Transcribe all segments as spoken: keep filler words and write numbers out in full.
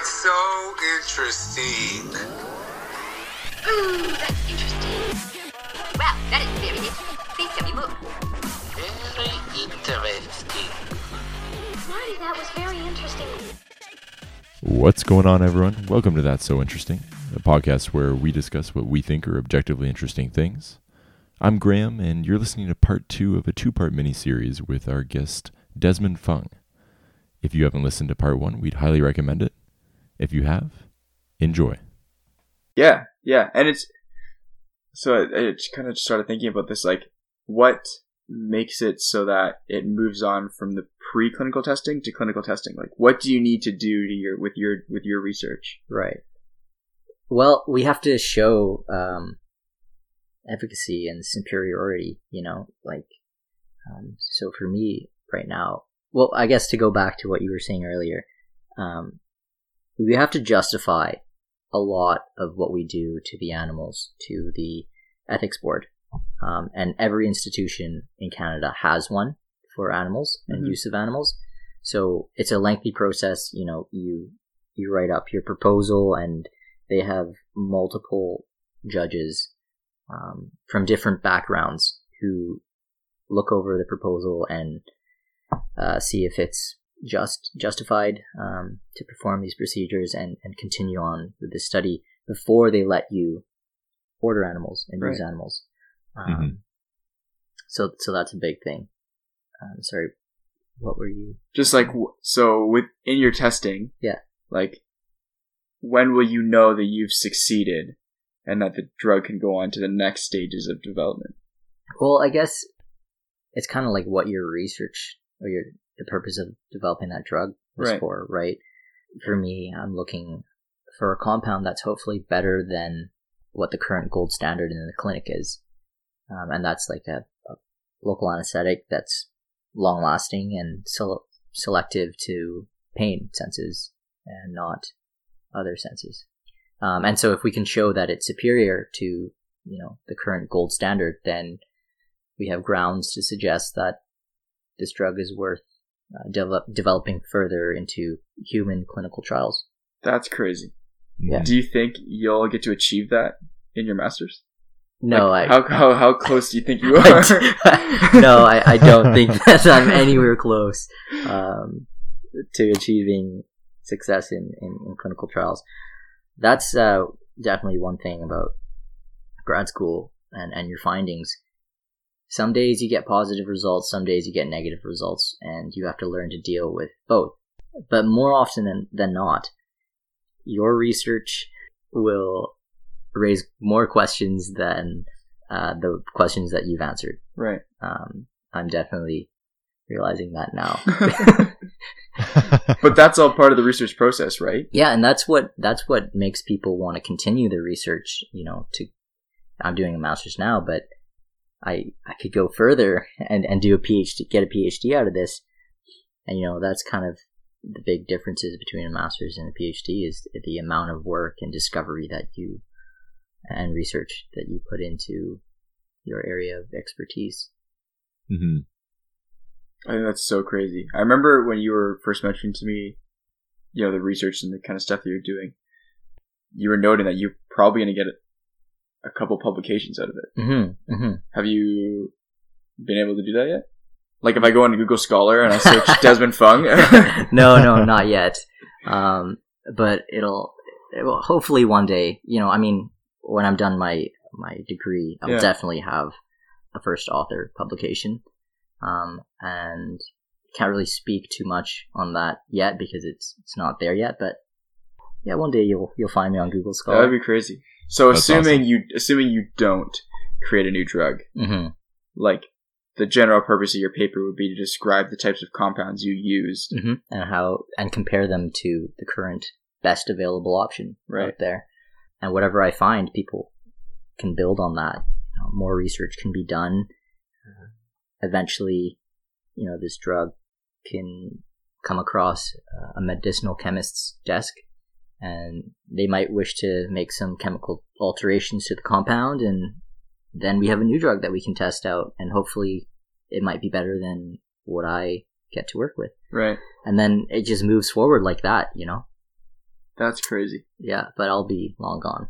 That's so interesting. Ooh, that's interesting. Wow, that is very interesting. Please tell me more. Very interesting. Marty, that was very interesting. What's going on, everyone? Welcome to That's So Interesting, a podcast where we discuss what we think are objectively interesting things. I'm Graham, and you're listening to part two of a two-part mini-series with our guest, Desmond Fung. If you haven't listened to part one, we'd highly recommend it. If you have, enjoy. Yeah, yeah, and it's so I, I kind of started thinking about this, like, what makes it so that it moves on from the preclinical testing to clinical testing? Like, what do you need to do to your with your with your research? Right. Well, we have to show um, efficacy and superiority. You know, like, um, so for me right now. Well, I guess to go back to what you were saying earlier, um, we have to justify a lot of what we do to the animals, to the ethics board. Um, and every institution in Canada has one for animals and mm-hmm. use of animals. So it's a lengthy process. You know, you you write up your proposal, and they have multiple judges um, from different backgrounds who look over the proposal and Uh, see if it's just justified um, to perform these procedures and, and continue on with the study before they let you order animals and use right. animals. Um, mm-hmm. So, so that's a big thing. Um, sorry, what were you? Just like so, with in your testing, yeah. Like, when will you know that you've succeeded and that the drug can go on to the next stages of development? Well, I guess it's kind of like what your research. Or your, the purpose of developing that drug was right. for, right? For me, I'm looking for a compound that's hopefully better than what the current gold standard in the clinic is. Um, and that's like a, a local anesthetic that's long-lasting and sele- selective to pain senses and not other senses. Um, and so if we can show that it's superior to, you know, the current gold standard, then we have grounds to suggest that this drug is worth uh, develop, developing further into human clinical trials. That's crazy. Yeah. Do you think you'll get to achieve that in your master's? No, like, I. How, how how close do you think you are? no, I, I don't think that I'm anywhere close um, to achieving success in, in, in clinical trials. That's uh, definitely one thing about grad school and, and your findings. Some days you get positive results, some days you get negative results, and you have to learn to deal with both. But more often than, than not, your research will raise more questions than uh, the questions that you've answered. Right. Um, I'm definitely realizing that now. But that's all part of the research process, right? Yeah, and that's what that's what makes people want to continue their research. You know, to I'm doing a master's now, but I, I could go further and, and do a PhD, get a PhD out of this. And, you know, that's kind of the big differences between a master's and a PhD is the amount of work and discovery that you, and research that you put into your area of expertise. Mm-hmm. I think that's so crazy. I remember when you were first mentioning to me, you know, the research and the kind of stuff that you're doing, you were noting that you're probably going to get a couple publications out of it. Mm-hmm, mm-hmm. Have you been able to do that yet? Like if I go into Google Scholar and I search Desmond Fung? no, no, not yet. Um, but it'll, it will hopefully one day, you know, I mean, when I'm done my, my degree, I'll yeah. definitely have a first author publication. Um, and can't really speak too much on that yet because it's, it's not there yet, but yeah, one day you'll, you'll find me on Google Scholar. That would be crazy. So That's assuming awesome. you assuming you don't create a new drug, mm-hmm. like the general purpose of your paper would be to describe the types of compounds you used mm-hmm. and how and compare them to the current best available option right. out there. And whatever I find, people can build on that. You know, more research can be done. Uh, eventually, you know, this drug can come across uh, a medicinal chemist's desk. And they might wish to make some chemical alterations to the compound, and then we have a new drug that we can test out, and hopefully it might be better than what I get to work with. Right. And then it just moves forward like that, you know? That's crazy. Yeah, but I'll be long gone.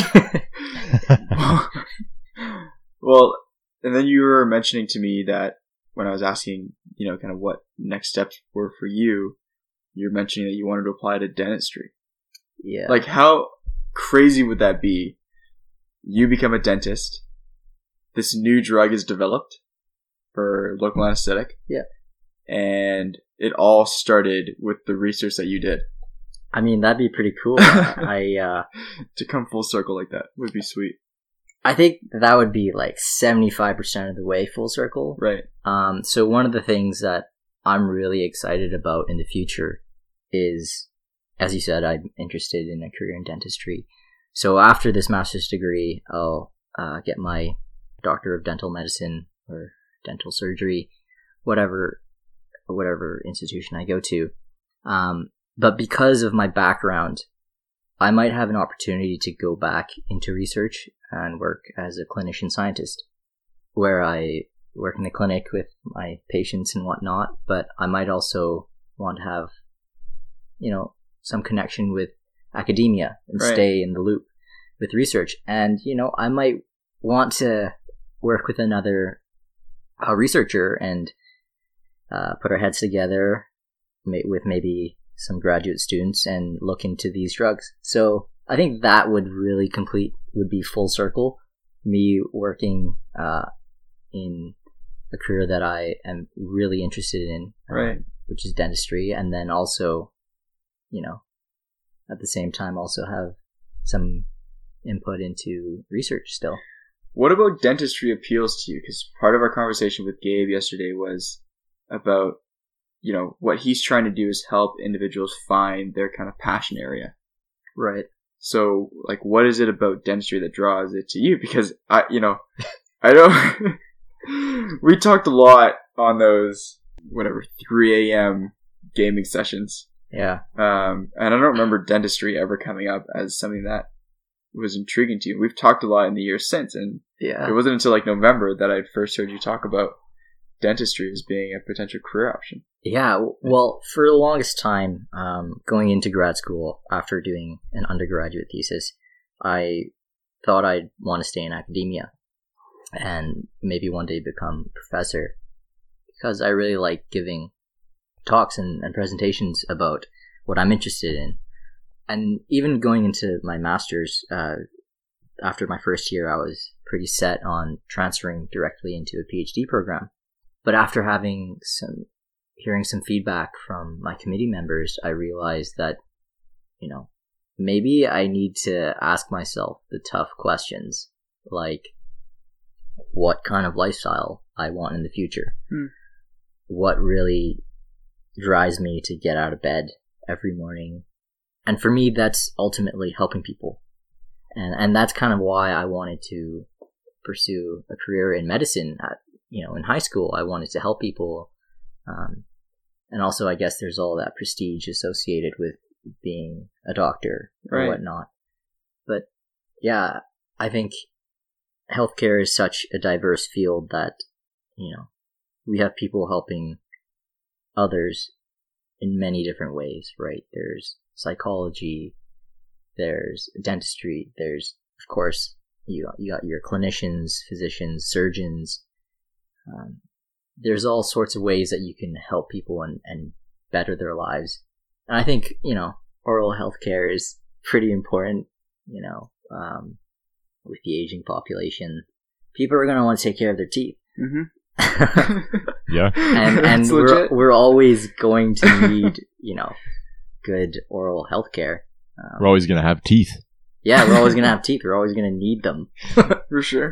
Well, and then you were mentioning to me that when I was asking, you know, kind of what next steps were for you, you're mentioning that you wanted to apply to dentistry. Yeah. Like, how crazy would that be? You become a dentist. This new drug is developed for local anesthetic. Yeah. And it all started with the research that you did. I mean, that'd be pretty cool. I uh, to come full circle like that would be sweet. I think that would be like seventy-five percent of the way full circle. Right. Um, so one of the things that I'm really excited about in the future is, as you said, I'm interested in a career in dentistry. So after this master's degree, I'll uh, get my Doctor of Dental Medicine or dental surgery, whatever, whatever institution I go to. Um, but because of my background, I might have an opportunity to go back into research and work as a clinician scientist, where I work in the clinic with my patients and whatnot, but I might also want to have, you know, some connection with academia and Right. stay in the loop with research. And, you know, I might want to work with another uh, researcher and uh, put our heads together ma- with maybe some graduate students and look into these drugs. So I think that would really complete, would be full circle, me working uh, in a career that I am really interested in, um, Right. which is dentistry, and then also, you know, at the same time also have some input into research still. What about dentistry appeals to you? Because part of our conversation with Gabe yesterday was about, you know, what he's trying to do is help individuals find their kind of passion area. Right. So, like, what is it about dentistry that draws it to you? Because I, you know, I don't. We talked a lot on those whatever three a.m. gaming sessions, Yeah. um, and I don't remember dentistry ever coming up as something that was intriguing to you. We've talked a lot in the years since, and Yeah. it wasn't until like November that I first heard you talk about dentistry as being a potential career option. Yeah, w- well, for the longest time, um, going into grad school after doing an undergraduate thesis, I thought I'd want to stay in academia and maybe one day become a professor, because I really like giving talks and, and presentations about what I'm interested in. And even going into my master's, uh, after my first year, I was pretty set on transferring directly into a PhD program. But after having some, hearing some feedback from my committee members, I realized that, you know, maybe I need to ask myself the tough questions, like what kind of lifestyle I want in the future. Hmm. What really drives me to get out of bed every morning. And for me, that's ultimately helping people. And and that's kind of why I wanted to pursue a career in medicine. At, you know, in high school, I wanted to help people. Um, and also, I guess there's all that prestige associated with being a doctor or Right. whatnot. But yeah, I think healthcare is such a diverse field that, you know, we have people helping others in many different ways, right? There's psychology, there's dentistry, there's, of course, you got, you got your clinicians, physicians, surgeons. Um, there's all sorts of ways that you can help people and, and better their lives. And I think, you know, oral healthcare is pretty important, you know, um, with the aging population. People are going to want to take care of their teeth. Mm-hmm. Yeah. and and That's we're, legit. we're always going to need, you know, good oral healthcare. Um, We're always going to have teeth. yeah, we're always going to have teeth. We're always going to need them. For sure.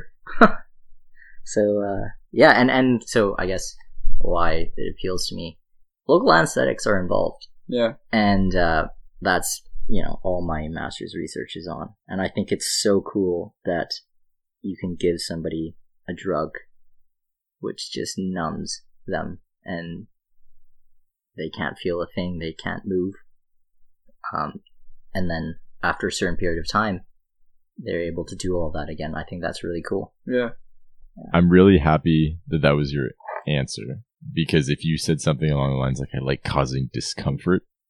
So, uh, yeah, and, and so I guess why it appeals to me. Local anesthetics are involved. Yeah. And uh, that's, you know, all my master's research is on. And I think it's so cool that you can give somebody a drug which just numbs them and they can't feel a thing, they can't move. Um, and then after a certain period of time, they're able to do all that again. I think that's really cool. Yeah. I'm really happy that that was your answer, because if you said something along the lines like, I like causing discomfort,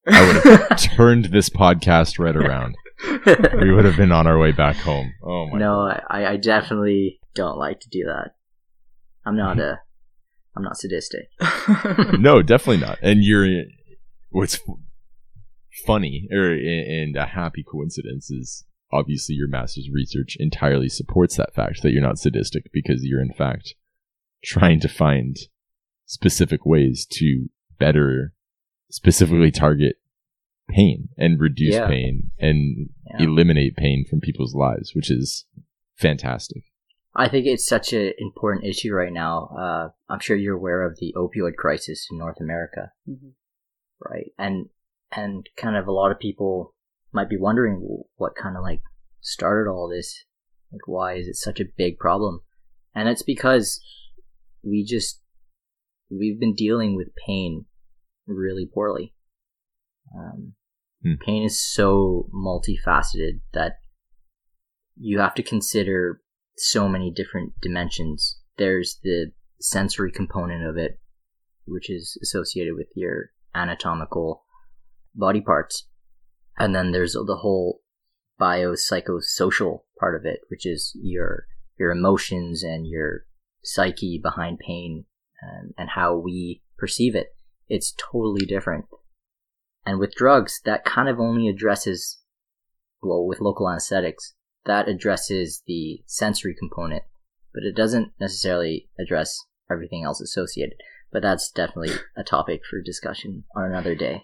I would have turned this podcast right around. We would have been on our way back home. Oh my No, God. I, I definitely don't like to do that. I'm not a, I'm not sadistic. No, definitely not. And you're, what's funny, or and a happy coincidence is obviously your master's research entirely supports that fact that you're not sadistic, because you're in fact trying to find specific ways to better specifically target pain and reduce Yeah. pain and Yeah. eliminate pain from people's lives, which is fantastic. I think it's such an important issue right now. Uh, I'm sure you're aware of the opioid crisis in North America, Mhm. right? And and kind of a lot of people might be wondering what kind of like started all this. Like, why is it such a big problem? And it's because we just we've been dealing with pain really poorly. Um, Hmm. Pain is so multifaceted that you have to consider so many different dimensions. There's the sensory component of it, which is associated with your anatomical body parts. And then there's the whole biopsychosocial part of it, which is your your emotions and your psyche behind pain, and, and how we perceive it. It's totally different. And with drugs, that kind of only addresses, well, with local anesthetics, that addresses the sensory component, but it doesn't necessarily address everything else associated. But that's definitely a topic for discussion on another day.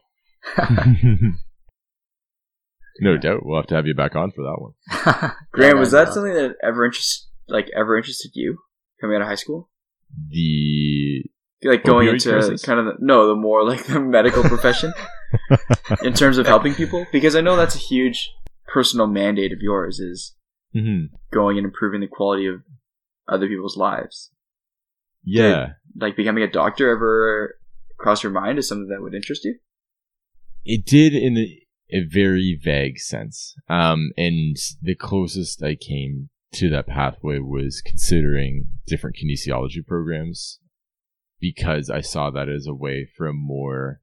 No doubt. We'll have to have you back on for that one. Graham, Yeah, was no, that no. something that ever interest, like ever interested you coming out of high school? The Like going Opioid into crisis? kind of the, no, the more like the medical profession in terms of helping people, because I know that's a huge personal mandate of yours, is Mhm. going and improving the quality of other people's lives. Yeah. Like becoming a doctor ever cross your mind as something that would interest you? It did in a, a very vague sense. Um, and the closest I came to that pathway was considering different kinesiology programs, because I saw that as a way for a more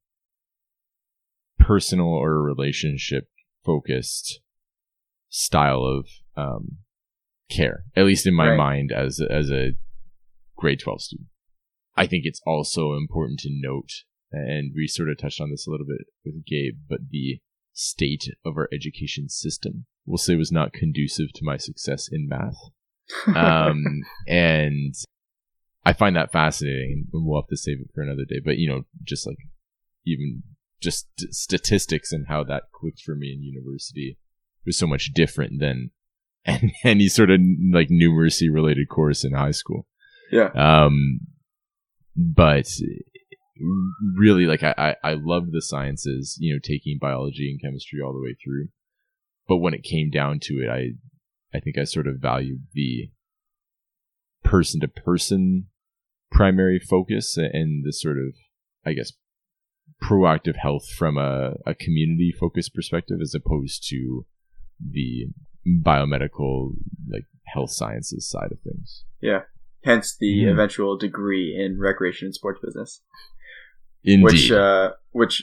personal or relationship focused style of um, care, at least in my Right. mind as a, as a grade twelve student. I think it's also important to note, and we sort of touched on this a little bit with Gabe, but the state of our education system, we'll say, was not conducive to my success in math. Um, and I find that fascinating, and we'll have to save it for another day. But, you know, just like even just st- statistics and how that clicked for me in university was so much different than any, any sort of like numeracy related course in high school. Yeah. Um, but really, like I, I, I loved the sciences, you know, taking biology and chemistry all the way through. But when it came down to it, I, I think I sort of valued the person to person primary focus and the sort of, I guess, proactive health from a, a community focused perspective, as opposed to the biomedical, like health scences side of things. Yeah. Hence the Hmm. eventual degree in recreation and sports business. Indeed. Which, uh, which,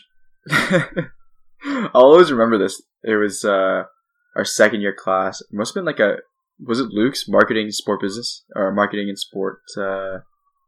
I'll always remember this. It was, uh, our second year class. It must have been like a, was it Luke's marketing sport business or marketing and sport, uh,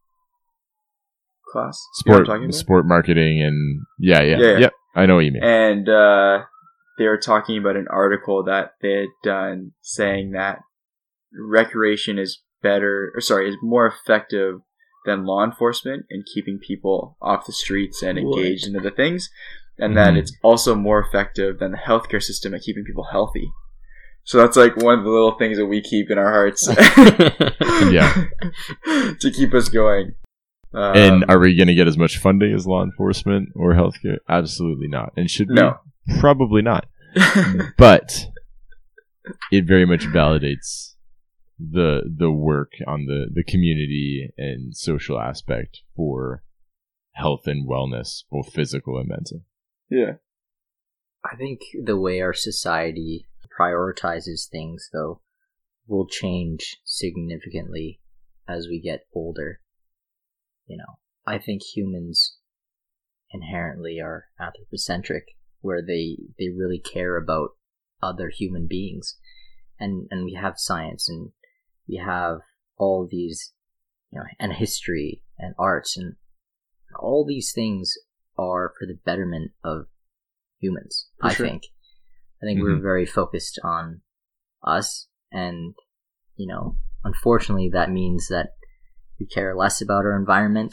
class? You know what I'm sport, talking about? sport marketing, and yeah, yeah, Yeah. yeah. I know what you mean. And, uh, they were talking about an article that they had done saying that recreation is better, or sorry, is more effective than law enforcement in keeping people off the streets and What? engaged into the things, and that Mhm. it's also more effective than the healthcare system at keeping people healthy. So that's like one of the little things that we keep in our hearts. Yeah. To keep us going. Um, And are we going to get as much funding as law enforcement or healthcare? Absolutely not. And should we? No. Probably not. But it very much validates the the work on the, the community and social aspect for health and wellness, both physical and mental. yeah. I think the way our society prioritizes things, though, will change significantly as we get older. You know, I think humans inherently are anthropocentric, where they they really care about other human beings, and and we have science, and we have all these, you know, and history and arts, and all these things are for the betterment of humans. For I sure. think I think Mm-hmm. we're very focused on us, and you know, unfortunately, that means that we care less about our environment.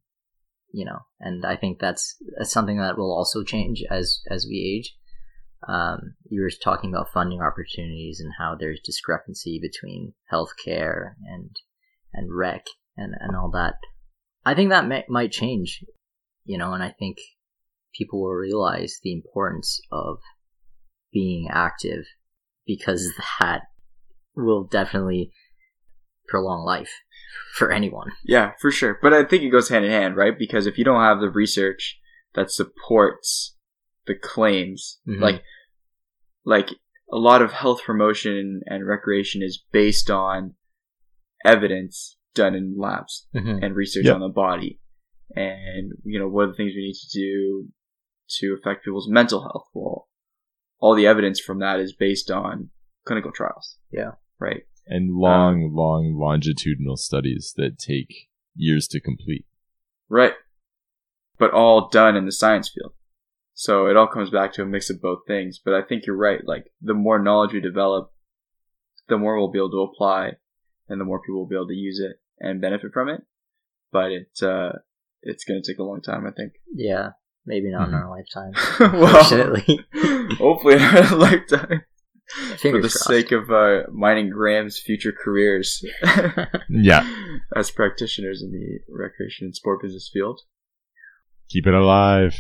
You know, and I think that's, that's something that will also change as as we age. Um, you were talking about funding opportunities and how there's discrepancy between healthcare and and rec and, and all that. I think that may, might change, you know, and I think people will realize the importance of being active, because that will definitely prolong life for anyone. Yeah, for sure. But I think it goes hand in hand, right? Because if you don't have the research that supports the claims, Mhm. like like a lot of health promotion and recreation is based on evidence done in labs Mm-hmm. and research Yep. on the body. And, you know, what are the things we need to do to affect people's mental health? Well, all the evidence from that is based on clinical trials. Yeah. Right. And long, long longitudinal studies that take years to complete. Right. But all done in the science field. So it all comes back to a mix of both things. But I think you're right. Like, the more knowledge we develop, the more we'll be able to apply, and the more people will be able to use it and benefit from it. But it, uh, it's going to take a long time, I think. Yeah, maybe not in Mhm. our lifetime. Well, Unfortunately. hopefully in our lifetime. For Fingers the crossed. sake of uh, mining Graham's future careers Yeah. as practitioners in the recreation and sport business field. Keep it alive.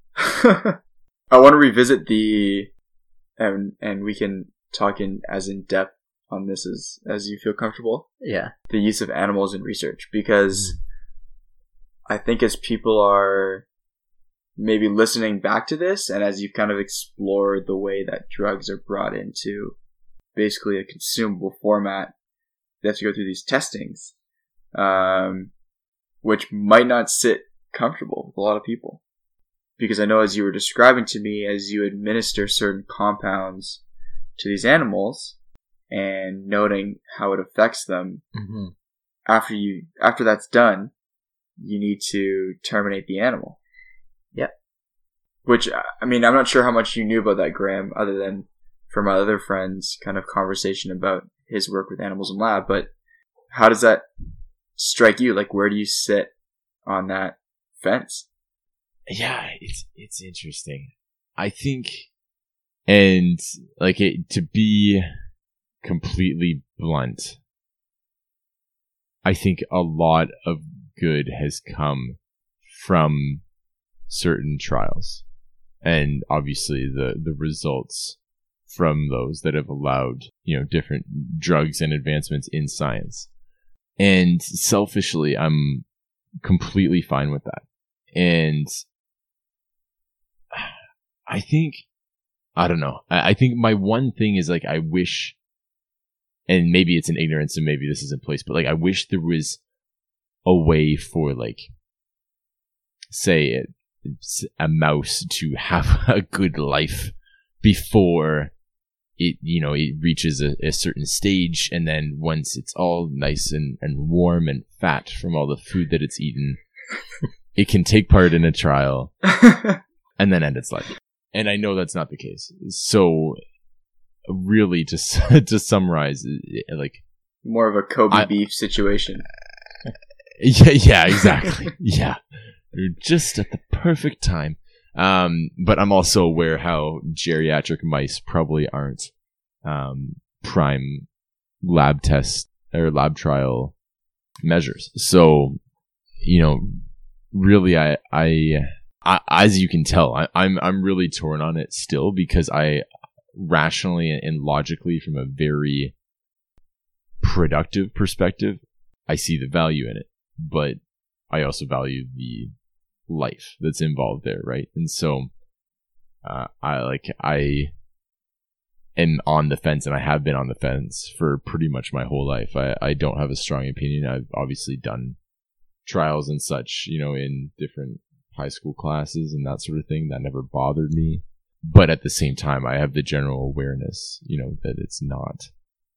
I want to revisit the, and and we can talk in as in depth on this as as you feel comfortable. Yeah. The use of animals in research, because I think as people are maybe listening back to this, and as you've kind of explored the way that drugs are brought into basically a consumable format, they have to go through these testings, um, which might not sit comfortable with a lot of people. Because I know, as you were describing to me, as you administer certain compounds to these animals and noting how it affects them, Mm-hmm. after you after that's done, you need to terminate the animal. Yep. Which, I mean, I'm not sure how much you knew about that, Graham, other than from my other friend's kind of conversation about his work with animals in lab. But how does that strike you? Like, where do you sit on that fence? Yeah, it's it's interesting. I think, and like it, to be completely blunt, I think a lot of good has come from certain trials, and obviously the the results from those that have allowed, you know, different drugs and advancements in science. And selfishly, I'm completely fine with that. And I think, I don't know. I, I think my one thing is, like, I wish, and maybe it's an ignorance and maybe this is in place, but like, I wish there was a way for, like, say a, a mouse to have a good life before it, you know, it reaches a, a certain stage. And then once it's all nice and, and warm and fat from all the food that it's eaten, it can take part in a trial and then end its life. And I know that's not the case. So really, to to summarize, like, More of a Kobe I- beef situation. yeah, yeah, exactly. Yeah. You're just at the perfect time. Um, but I'm also aware how geriatric mice probably aren't um, prime lab test or lab trial measures. So, you know, really, I, I, I as you can tell, I, I'm I'm really torn on it still, because I rationally and logically, from a very productive perspective, I see the value in it, but I also value the life that's involved there, right? And so uh, I like I am on the fence, and I have been on the fence for pretty much my whole life. I, I don't have a strong opinion. I've obviously done trials and such, you know, in different high school classes and that sort of thing. That never bothered me. but at the same time, I have the general awareness, you know, that it's not.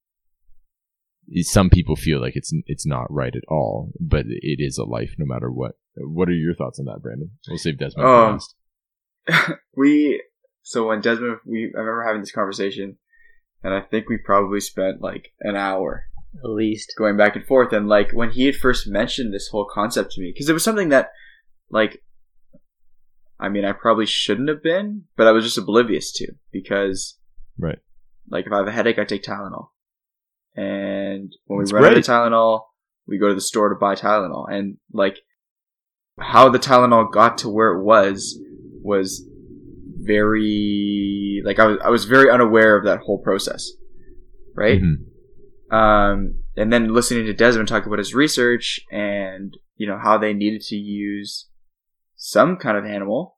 Some people feel like it's it's not right at all, but it is a life no matter what. What are your thoughts on that, Brandon? We'll save Desmond for Um, last. we so when Desmond, we I remember having this conversation, and I think we probably spent like an hour At least. going back and forth. And like when he had first mentioned this whole concept to me, because it was something that, like, I mean, I probably shouldn't have been, but I was just oblivious to, because, Right. like, if I have a headache, I take Tylenol, and when we That's run out of great. Tylenol, we go to the store to buy Tylenol, and like how the Tylenol got to where it was was very like I was I was very unaware of that whole process, right? Mhm. Um, and then listening to Desmond talk about his research and, you know, how they needed to use some kind of animal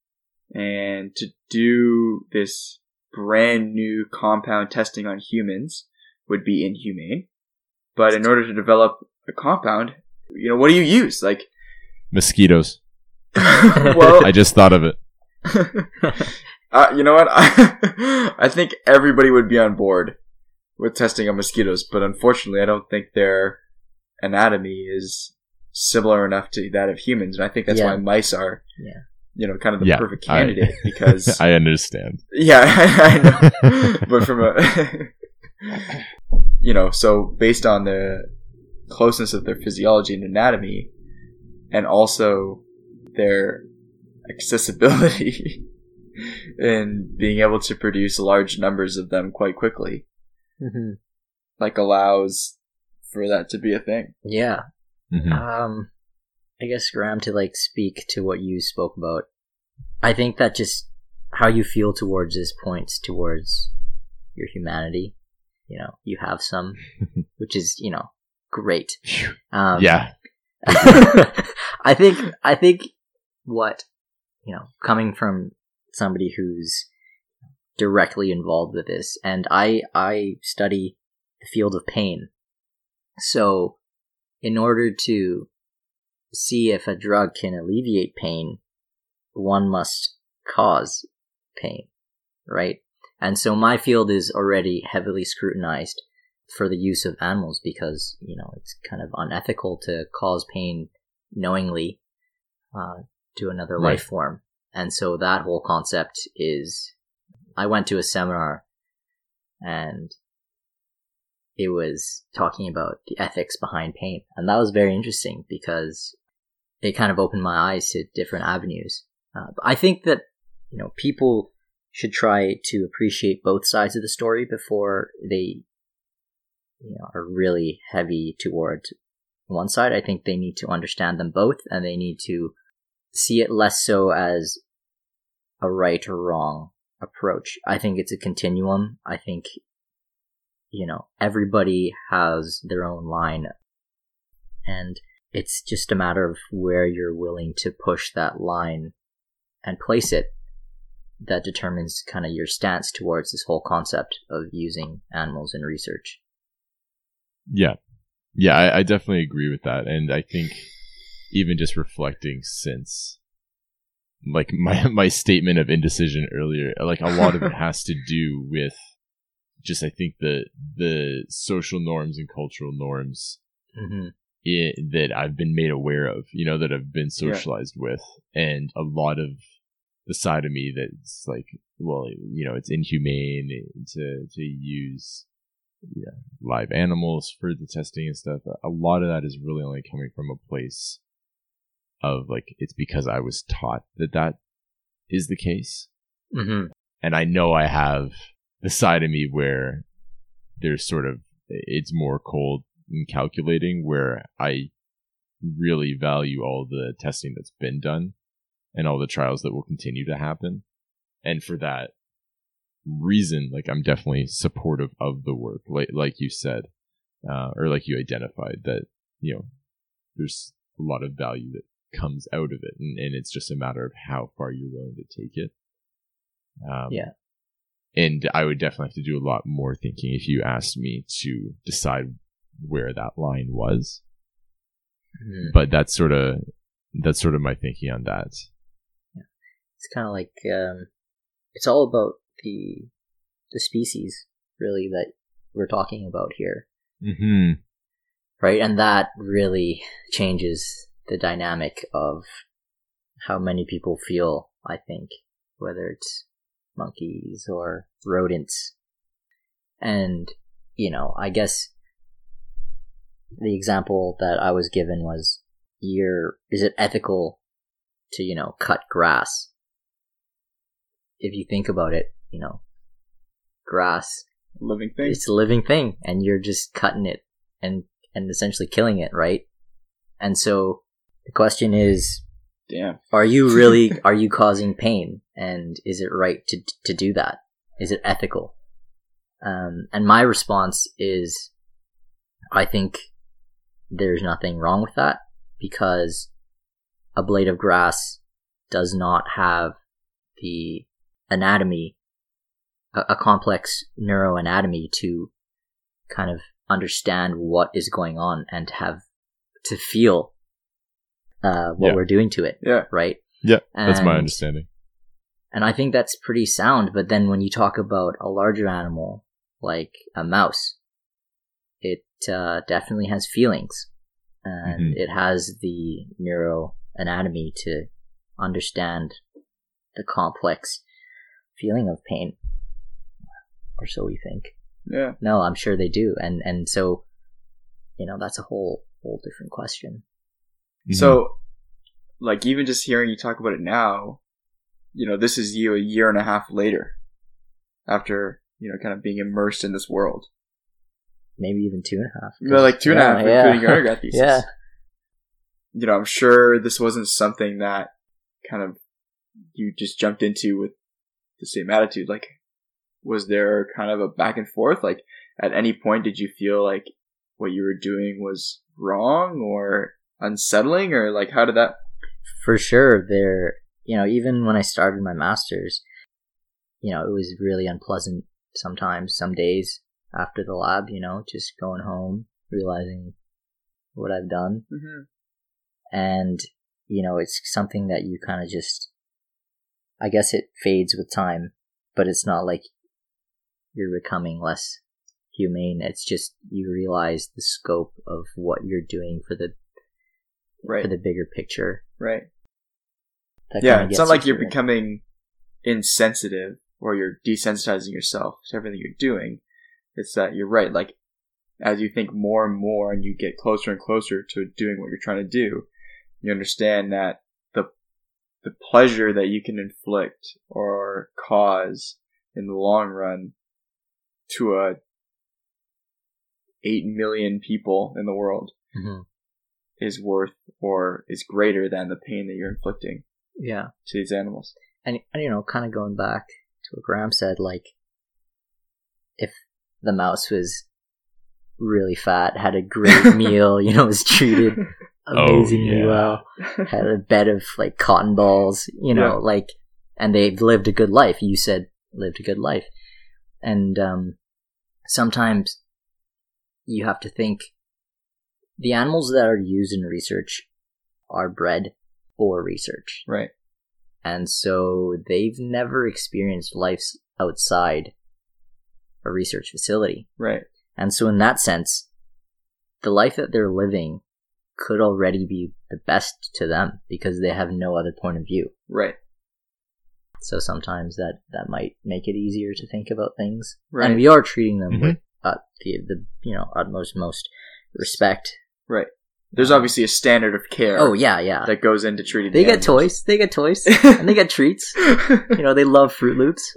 and to do this brand new compound testing on humans would be inhumane. But in order to develop a compound, you know, what do you use? Like, Mosquitoes. well, I just thought of it. uh, you know what? I, I think everybody would be on board with testing on mosquitoes, but unfortunately, I don't think their anatomy is similar enough to that of humans, and I think that's Yeah. why mice are, Yeah. you know, kind of the Yeah, perfect I- candidate because, I understand. yeah, I, I know, but from a, you know, so based on the closeness of their physiology and anatomy, and also their accessibility in being able to produce large numbers of them quite quickly, Mm-hmm. like allows for that to be a thing. Yeah. Mhm. Um, I guess, Graham, to like speak to what you spoke about, I think that just how you feel towards this points towards your humanity. You know, you have some, which is, you know, great. Um, Yeah. I think, I think what, you know, coming from somebody who's directly involved with this, and I, I study the field of pain. So, in order to see if a drug can alleviate pain, one must cause pain, right? And so my field is already heavily scrutinized for the use of animals because, you know, it's kind of unethical to cause pain knowingly uh, to another Right. life form. And so that whole concept is, I went to a seminar and it was talking about the ethics behind pain. And that was very interesting because it kind of opened my eyes to different avenues. Uh, but I think that, you know, people should try to appreciate both sides of the story before they, you know, are really heavy towards one side. I think they need to understand them both, and they need to see it less so as a right or wrong approach. I think it's a continuum. I think, you know, everybody has their own line, and it's just a matter of where you're willing to push that line and place it that determines kind of your stance towards this whole concept of using animals in research. Yeah. Yeah, I, I definitely agree with that. And I think even just reflecting since like my my statement of indecision earlier, like a lot of it has to do with just I think the the social norms and cultural norms Mm-hmm. it, that I've been made aware of, you know, that I've been socialized yeah. with, and a lot of the side of me that's like, well, you know, it's inhumane to to use yeah, live animals for the testing and stuff. A lot of that is really only coming from a place of like, it's because I was taught that that is the case. Mm-hmm. And I know I have the side of me where there's sort of, it's more cold and calculating, where I really value all the testing that's been done and all the trials that will continue to happen. And for that reason, like, I'm definitely supportive of the work, like like you said, uh, or like you identified, that, you know, there's a lot of value that comes out of it, and, and it's just a matter of how far you're willing to take it. Um, yeah. And I would definitely have to do a lot more thinking if you asked me to decide where that line was. Mm-hmm. But that's sort of that's sort of my thinking on that. Yeah. It's kind of like um, it's all about the the species, really, that we're talking about here. Mm-hmm. Right? And that really changes the dynamic of how many people feel, I think, whether it's monkeys or rodents. And, you know, I guess the example that I was given was, you're, is it ethical to, you know, cut grass? If you think about it, you know, grass, Living thing. it's a living thing, and you're just cutting it and, and essentially killing it, right? And so the question is, Damn. are you really, are you causing pain? And is it right to to do that? Is it ethical? Um, and my response is, I think there's nothing wrong with that, because a blade of grass does not have the anatomy, a, a complex neuroanatomy to kind of understand what is going on and to have to feel uh, what Yeah. we're doing to it, Yeah. right? Yeah, that's my And- understanding. And I think that's pretty sound. But then when you talk about a larger animal like a mouse, it uh, definitely has feelings, and Mhm. it has the neuroanatomy to understand the complex feeling of pain, or so we think. Yeah. No, I'm sure they do, and and so, you know, that's a whole whole different question. Mhm. So, like, even just hearing you talk about it now, you know, this is you a year and a half later, after, you know, kind of being immersed in this world. Maybe even two and a half. No, like two and a half, Yeah, including your yeah. undergrad thesis. Yeah. You know, I'm sure this wasn't something that kind of you just jumped into with the same attitude. Like, was there kind of a back and forth? Like, at any point, did you feel like what you were doing was wrong or unsettling, or like, how did that? For sure, there, you know, even when I started my master's, you know, it was really unpleasant sometimes, some days after the lab, you know, just going home, realizing what I've done. Mm-hmm. And, you know, it's something that you kind of just, I guess it fades with time, but it's not like you're becoming less humane. It's just you realize the scope of what you're doing for the Right. for the bigger picture. Right. That Yeah, kinda it's gets not you like you're through it. becoming insensitive or you're desensitizing yourself to everything you're doing. It's that you're right. Like, as you think more and more and you get closer and closer to doing what you're trying to do, you understand that the the pleasure that you can inflict or cause in the long run to a eight million people in the world Mhm. is worth or is greater than the pain that you're inflicting Yeah. to these animals. And, and, you know, kind of going back to what Graham said, like, if the mouse was really fat, had a great meal, you know, was treated amazingly yeah. well, had a bed of, like, cotton balls, you know, Yeah. like, and they've lived a good life. You said lived a good life. And um, sometimes you have to think, the animals that are used in research are bred for research. Right. And so they've never experienced life outside a research facility. Right. And so in that sense, the life that they're living could already be the best to them because they have no other point of view. Right. So sometimes that, that might make it easier to think about things. Right. And we are treating them Mhm. with uh, the, the, you know, utmost, most respect. Right. There's obviously a standard of care Oh, yeah, yeah. that goes into treating They the get toys. They get toys. And they get treats. animals. You know, they love Fruit Loops.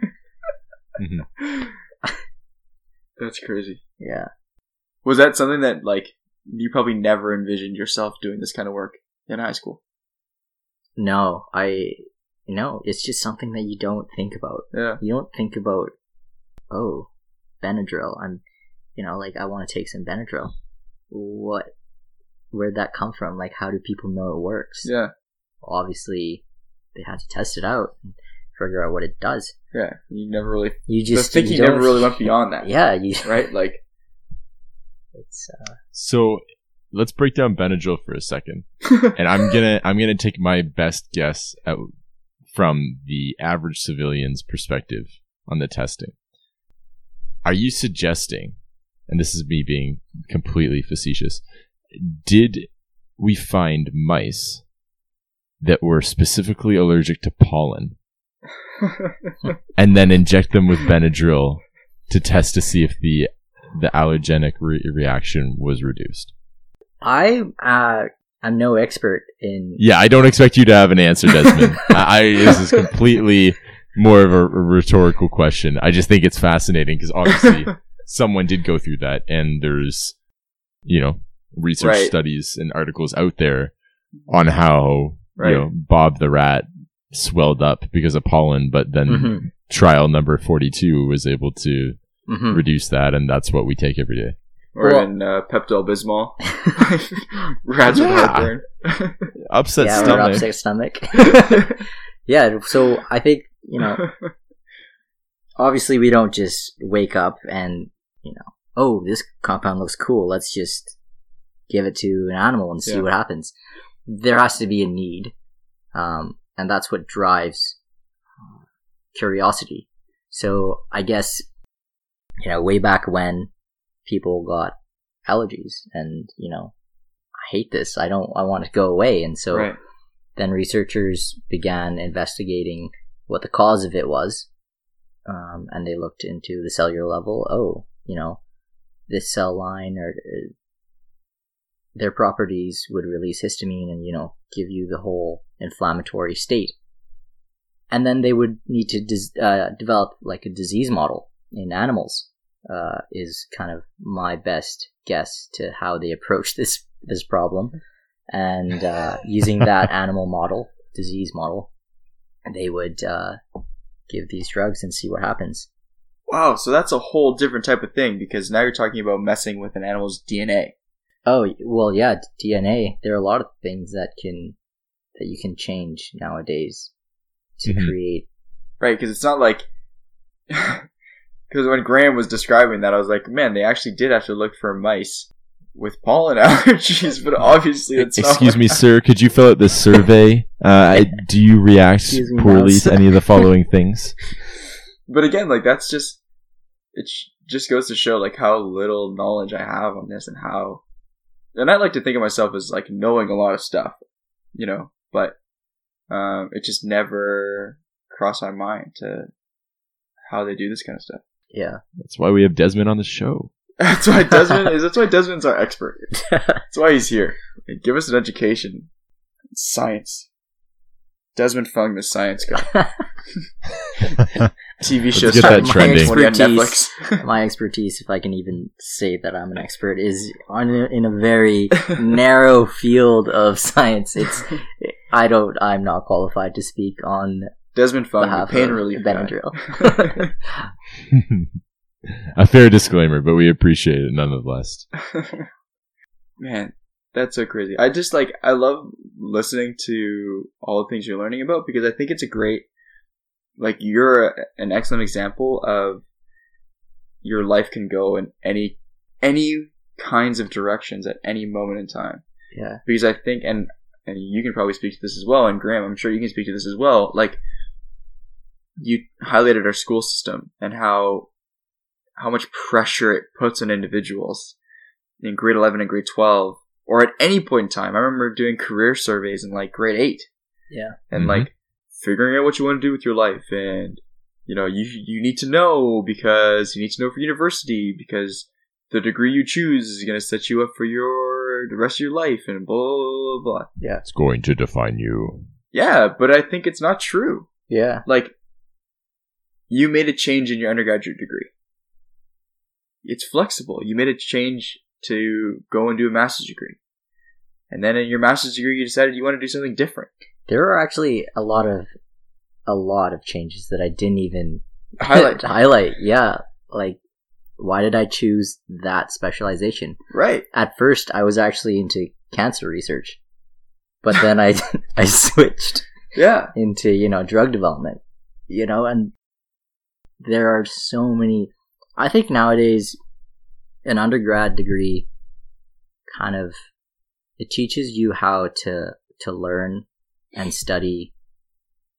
Mhm. That's crazy. Yeah. Was that something that, like, you probably never envisioned yourself doing this kind of work in high school? No, I, no, it's just something that you don't think about. Yeah. You don't think about, oh, Benadryl. I'm, you know, like, I want to take some Benadryl. What, where'd that come from? Like, how do people know it works? Yeah. Obviously, they had to test it out and figure out what it does. Yeah. You never really, You the just, thinking you don't- never really went beyond that. Yeah, you, Right? Like, it's, uh, So let's break down Benadryl for a second, and I'm gonna I'm gonna take my best guess at from the average civilian's perspective on the testing. Are you suggesting, and this is me being completely facetious, did we find mice that were specifically allergic to pollen and then inject them with Benadryl to test to see if the the allergenic re- reaction was reduced? I uh, I'm no expert in. Yeah, I don't expect you to have an answer, Desmond. I, I this is completely more of a, a rhetorical question. I just think it's fascinating because obviously someone did go through that, and there's, you know, research Right. studies and articles out there on how Right. you know Bob the rat swelled up because of pollen, but then Mhm. trial number forty-two was able to Mhm. reduce that, and that's what we take every day. Or Well- in uh, Pepto-Bismol. Rats with Yeah. heartburn. Upset yeah, or stomach. upset stomach. Yeah, so I think, you know, obviously we don't just wake up and, you know, oh, this compound looks cool, let's just give it to an animal and see Yeah. what happens. There has to be a need, um, and that's what drives uh, curiosity. So I guess, you know, way back when people got allergies and, you know, I hate this, I don't, I want it to go away, and so Right. then researchers began investigating what the cause of it was, um, and they looked into the cellular level. Oh, you know, this cell line or uh, their properties would release histamine and, you know, give you the whole inflammatory state. And then they would need to dis- uh, develop like a disease model in animals, uh, is kind of my best guess to how they approach this, this problem. And uh, using that animal model, disease model, they would uh, give these drugs and see what happens. Wow, so that's a whole different type of thing, because now you're talking about messing with an animal's D N A. Oh, well, yeah, D N A. There are a lot of things that can that you can change nowadays to Mhm. create. Right, because it's not like... Because when Graham was describing that, I was like, man, they actually did have to look for mice with pollen allergies, but obviously it's not. Excuse me, sir, could you fill out this survey? Uh, do you react Excuse me, poorly mouse. to any of the following things? But again, like, that's just... It sh- just goes to show, like, how little knowledge I have on this and how... And I like to think of myself as, like, knowing a lot of stuff, you know, but um, it just never crossed my mind to how they do this kind of stuff. Yeah. That's why we have Desmond on the show. That's why Desmond is. That's why Desmond's our expert. That's why he's here. Give us an education, science. Desmond Fung, the science guy. T V show Let's get that starting trending. twenty on Expertise. Netflix. My expertise, if I can even say that I'm an expert, is on a, in a very narrow field of science. It's I don't. I'm not qualified to speak on Desmond Fung, the behalf pain of relief guy. Benadryl. A fair disclaimer, but we appreciate it nonetheless. Man, that's so crazy. I just like, I love listening to all the things you're learning about, because I think it's a great, like, you're a, an excellent example of your life can go in any, any kinds of directions at any moment in time. Yeah. Because I think, and, and you can probably speak to this as well, and Graham, I'm sure you can speak to this as well, like, you highlighted our school system and how, how much pressure it puts on individuals in grade eleven and grade twelve, or at any point in time. I remember doing career surveys in like grade eight, Yeah. and Mhm. like figuring out what you want to do with your life, and you know, you you need to know because you need to know for university, because the degree you choose is going to set you up for your the rest of your life, and blah blah blah. blah. Yeah. It's going to define you. Yeah, but I think it's not true. Yeah. Like, you made a change in your undergraduate degree. It's flexible. You made a change to go and do a master's degree. And then in your master's degree, you decided you want to do something different. There are actually a lot of a lot of changes that I didn't even Highlight. highlight. Yeah. Like, why did I choose that specialization? Right. At first, I was actually into cancer research, but then I I switched Yeah. into, you know, drug development, you know, and there are so many. I think nowadays an undergrad degree kind of, it teaches you how to to learn and study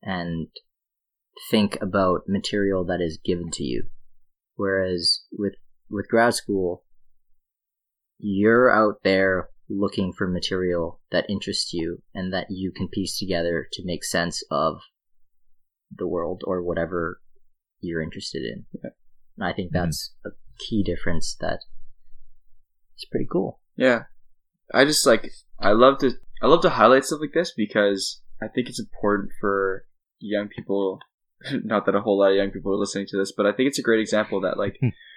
and think about material that is given to you. Whereas with with grad school, you're out there looking for material that interests you and that you can piece together to make sense of the world or whatever you're interested in. Yeah. And I think that's mm-hmm. a key difference that is pretty cool. Yeah. I just like I love to I love to highlight stuff like this because I think it's important for young people. Not that a whole lot of young people are listening to this, but I think it's a great example that like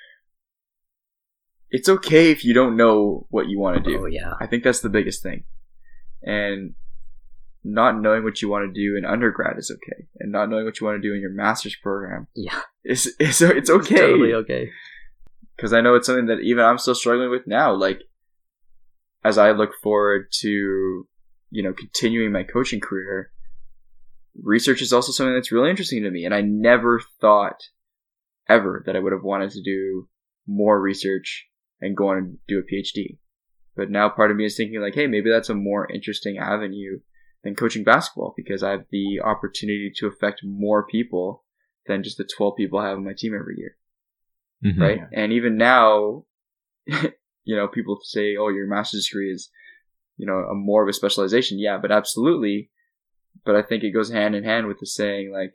it's okay if you don't know what you want to do. Oh yeah. I think that's the biggest thing. And not knowing what you want to do in undergrad is okay, and not knowing what you want to do in your master's program, yeah, is is it's okay. It's totally okay. Because I know it's something that even I'm still struggling with now. Like, as I look forward to, you know, continuing my coaching career, research is also something that's really interesting to me. And I never thought ever that I would have wanted to do more research and go on and do a PhD. But now part of me is thinking like, hey, maybe that's a more interesting avenue than coaching basketball because I have the opportunity to affect more people than just the twelve people I have on my team every year. Mm-hmm. Right. And even now, you know, people say, oh, your master's degree is, you know, a more of a specialization. Yeah, but absolutely. But I think it goes hand in hand with the saying, like,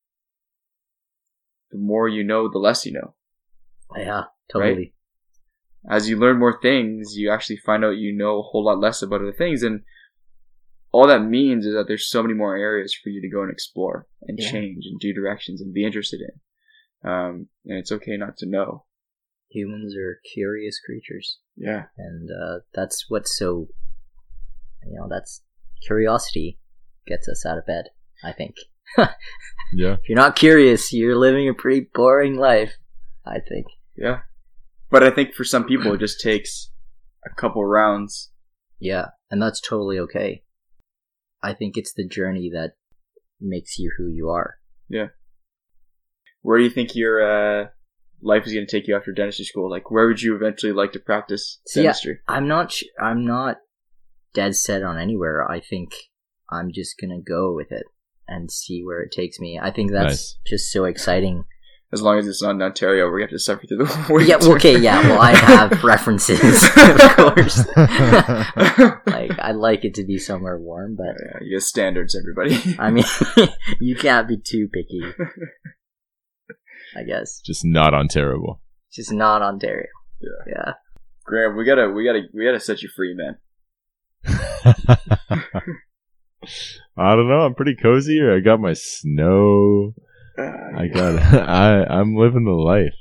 the more you know, the less you know. Yeah, totally. Right? As you learn more things, you actually find out you know a whole lot less about other things. And all that means is that there's so many more areas for you to go and explore and yeah. change and do directions and be interested in. Um, and it's okay not to know. Humans are curious creatures. Yeah. And uh, that's what's so, you know, that's curiosity gets us out of bed, I think. Yeah. If you're not curious, you're living a pretty boring life, I think. Yeah. But I think for some people, it just takes a couple rounds. Yeah. And that's totally okay. I think it's the journey that makes you who you are. Yeah. Where do you think your uh, life is going to take you after dentistry school? Like, where would you eventually like to practice dentistry? Yeah, I'm not. Sh- I'm not dead set on anywhere. I think I'm just going to go with it and see where it takes me. I think that's nice. Just so exciting. As long as it's not in Ontario, where you have to suffer through the winter. Yeah. Okay. Yeah. Well, I have references, of course. Like, I'd like it to be somewhere warm, but yeah, you have standards, everybody. I mean, you can't be too picky. I guess. Just not Ontario. Just not Ontario. Yeah. Yeah. Graham, we gotta, we gotta, we gotta set you free, man. I don't know. I'm pretty cozy here. I got my snow. Uh, I got. I. I'm living the life.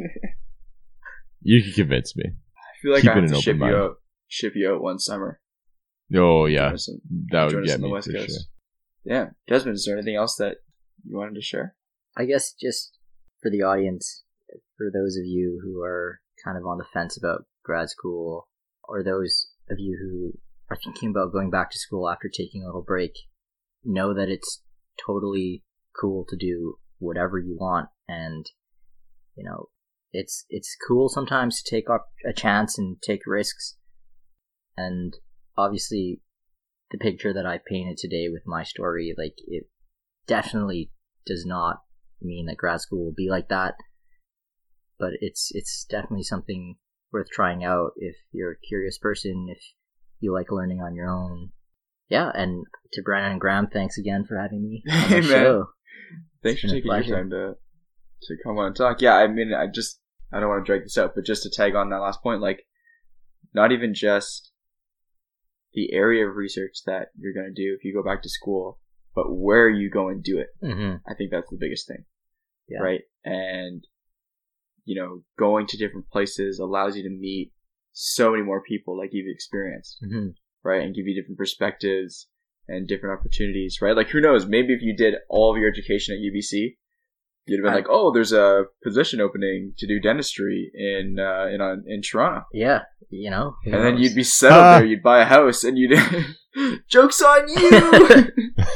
You can convince me. I feel like Keep I have to ship mind. you out. Ship you out one summer. Oh yeah, some, that would get me the West for Coast. Sure. Yeah, Desmond, is there anything else that you wanted to share? I guess just for the audience, for those of you who are kind of on the fence about grad school, or those of you who are thinking about going back to school after taking a little break, know that it's totally cool to do whatever you want, and you know, it's it's cool sometimes to take up a chance and take risks. And obviously, the picture that I painted today with my story, like, it definitely does not mean that grad school will be like that, but it's it's definitely something worth trying out if you're a curious person, if you like learning on your own. Yeah, and to Brandon and Graham, thanks again for having me on the show. Thanks for taking your time to to come on and talk. Yeah, I mean, I just I don't want to drag this out, but just to tag on that last point, like, not even just the area of research that you're going to do if you go back to school, but where you go and do it. Mm-hmm. I think that's the biggest thing. Yeah. Right? And, you know, going to different places allows you to meet so many more people like you've experienced. Mm-hmm. Right? And give you different perspectives and different opportunities, right? Like, who knows? Maybe if you did all of your education at U B C, you'd have been I, like, oh, there's a position opening to do dentistry in uh, in uh, in Toronto. Yeah, you know. And knows? Then you'd be settled uh, there. You'd buy a house, and you'd joke's on you.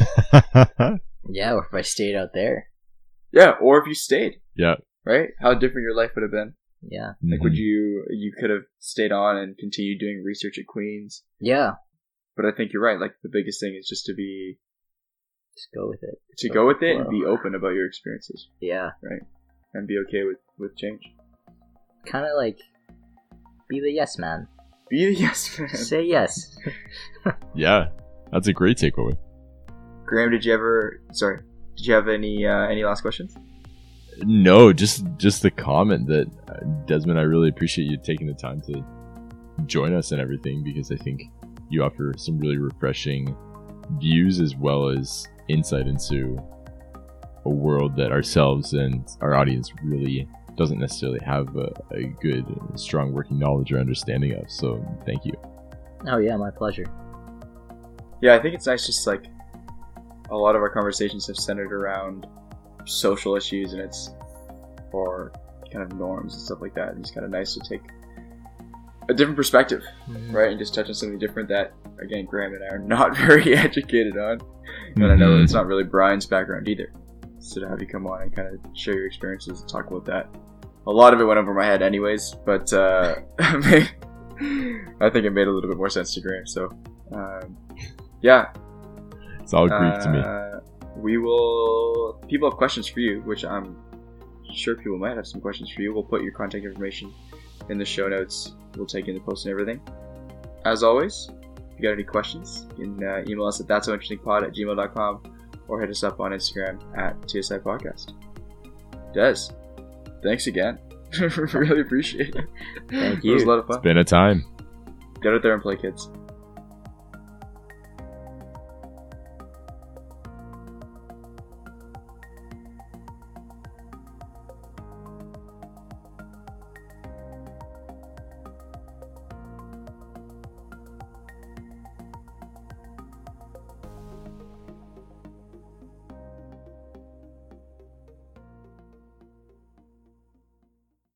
Yeah, or if I stayed out there. Yeah, or if you stayed. Yeah. Right? How different your life would have been. Yeah. Like, mm-hmm. would you you could have stayed on and continued doing research at Queen's. Yeah. But I think you're right. Like, the biggest thing is just to be Just go with it. To go with it Wow. and be open about your experiences Yeah. and be okay with, with change. Kind of like, be the yes man. Be the yes man. Say yes. Yeah, that's a great takeaway. Graham, did you ever? Sorry, did you have any uh, any last questions? No, just just the comment that uh, Desmond, I really appreciate you taking the time to join us and everything, because I think you offer some really refreshing views as well as insight into a world that ourselves and our audience really doesn't necessarily have a, a good, strong working knowledge or understanding of. So thank you. Oh yeah, my pleasure. Yeah, I think it's nice. Just like a lot of our conversations have centered around social issues, and it's or kind of norms and stuff like that. And it's kind of nice to take a different perspective, Mhm. right, and just touch on something different that, again, Graham and I are not very educated on. And I know Mhm. it's not really Brian's background either. So to have you come on and kind of share your experiences and talk about that. A lot of it went over my head anyways, but uh, I think it made a little bit more sense to Graham. So, um, yeah. It's all Greek to me. Uh, we will... People have questions for you, which I'm sure people might have some questions for you. We'll put your contact information in the show notes. We'll take in the post and everything. As always, if you got any questions, you can uh, email us at that's so interesting pod at gmail dot com or hit us up on Instagram at T S I Podcast. Des, thanks again. Really appreciate it. Thank It was a you. lot of It's fun. been a time. Get out there and play, kids.